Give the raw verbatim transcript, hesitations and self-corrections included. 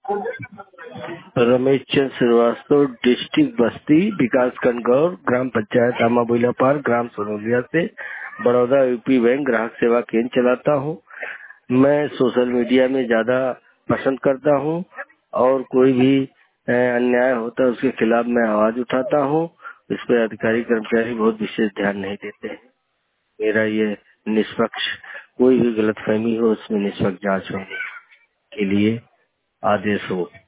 Ramesh Chandra Srivastava, district बस्ती, विकास खंड गौर, ग्राम पंचायत आमाबोइला पार, ग्राम सोनौलिया से Baroda UP bank ग्राहक सेवा केंद्र चलाता हूँ। मैं सोशल मीडिया में ज्यादा पसंद करता हूँ और कोई भी अ, अन्याय होता है उसके खिलाफ मैं आवाज उठाता हूँ। इस पर अधिकारी कर्मचारी बहुत विशेष ध्यान नहीं देते हैं। मेरा ये निष्पक्ष, कोई भी गलतफहमी हो उसमें निष्पक्ष जांच होने के लिए आदेश हो।